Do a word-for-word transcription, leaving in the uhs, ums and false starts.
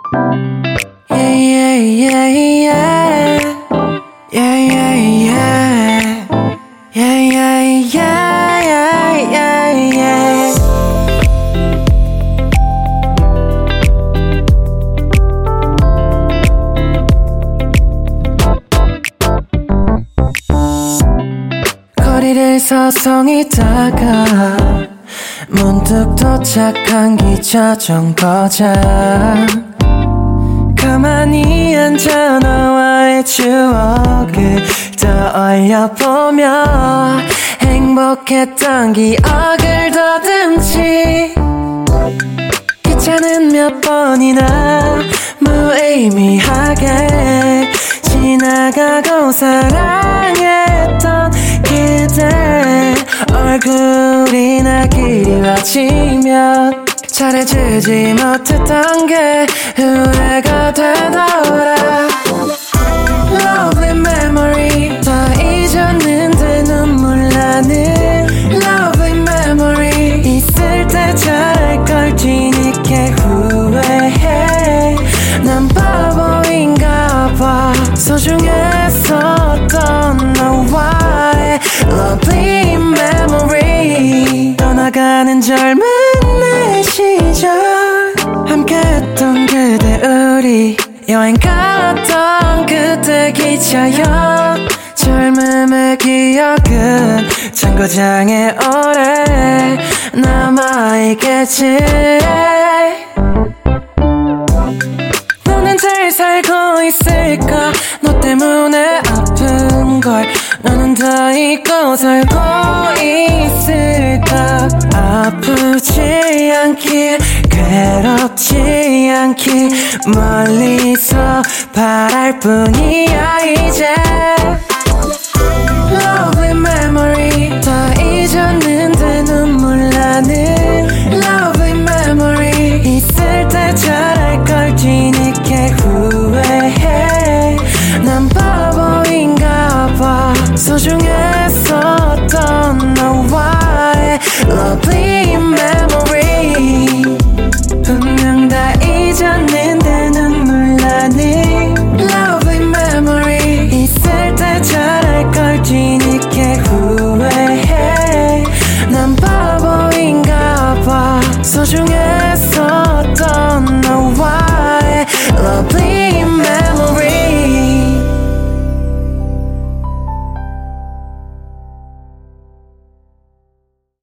Yeah, yeah, yeah, yeah, yeah, yeah, yeah, yeah, yeah, yeah, yeah. 거리를 서성이다가 문득 도착한 기차 정거장 가만히 앉아 너와의 추억을 떠올려보며 행복했던 기억을 더듬지 기차는 몇 번이나 무의미하게 지나가고 사랑했던 그대 얼굴이나 그리워지면 잘해주지 못했던 게 후회가 되더라. Lovely memory 다 잊었는데 눈물 나는 Lovely memory 있을 때 잘할 걸 뒤늦게 후회해. 난 바보인가 봐 소중했었던 너와의 Lovely memory 떠나가는 젊은 내 시절 함께했던 그대 우리 여행 갔던 그때 기차역 젊음의 기억은 정거장에 오래 남아있겠지. 너는 잘 살고 있을까 너 때문에 아픈걸 너는 더 잊고 살고 있을까. 아프지 않길 괴롭지 않길 멀리서 바랄 뿐이야 이제.